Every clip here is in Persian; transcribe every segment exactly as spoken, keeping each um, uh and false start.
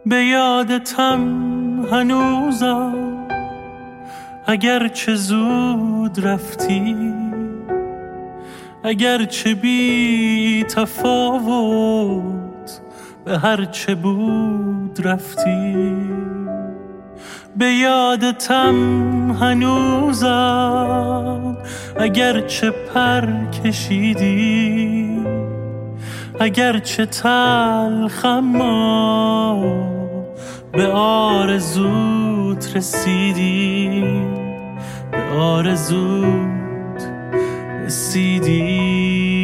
به یادتم هنوزم اگرچه زود رفتی، اگرچه بی تفاوت به هرچه بود رفتی. به یادتم هنوزم اگرچه پر کشیدی، اگرچه تلخ اما به آرزوت رسیدی، به آرزوت رسیدی.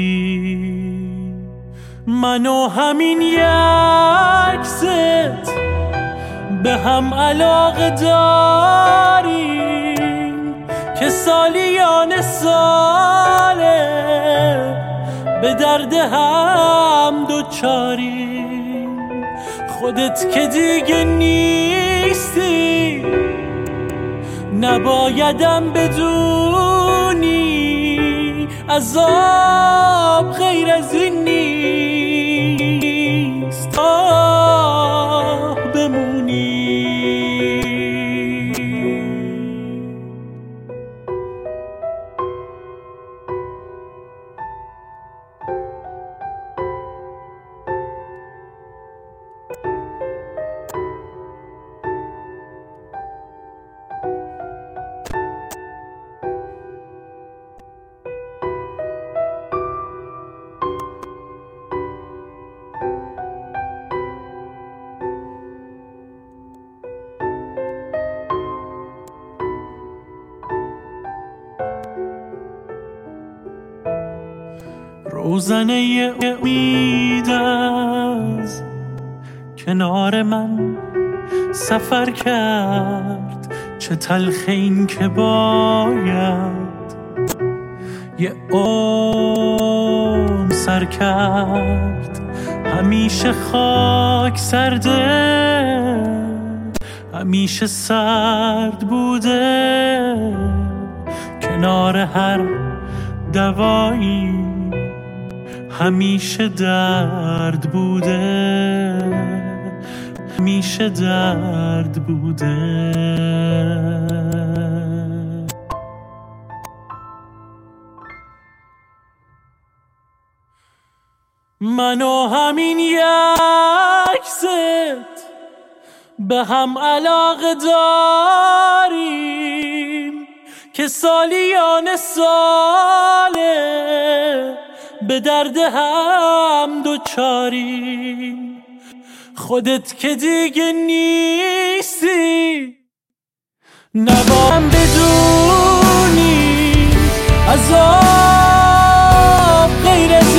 من و همین یک ست به هم علاقه داریم که سالیان ساله به درد هم دوچاریم. خودت که دیگه نیستی نبایدم بدونی، عذاب غیر از این نیست آه بمونی. روزنه امید از کنار من سفر کرد، چه تلخ این که باید یه عمر سر کرد. همیشه خاک سرده، همیشه سرد بوده، کنار هر دوایی همیشه درد بوده، همیشه درد بوده. من و همین یک ست به هم علاقه داریم که سالیان ساله به درد هم دوچاریم. خودت که دیگه نیستی نبایم بدونی، عذاب غیر از